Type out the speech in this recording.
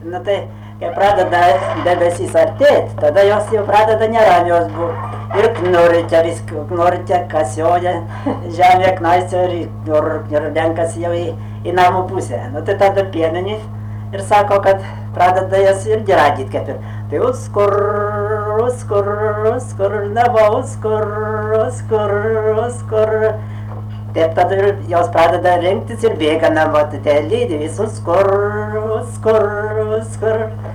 Nu tai, kai pradeda debesys artėti, tada jos jau pradeda neramios būti. Ir knurčia viską, knurčia, kasioja, žemė knaisia ir renkasi jau į namų pusę. Nu tai tada pienini ir sako, kad pradeda jas irgi radyti kaip ir. Tai uskur, neva uskur. Taip tada jos pradeda rinktis ir bėga namo, tai lydi visus uskur.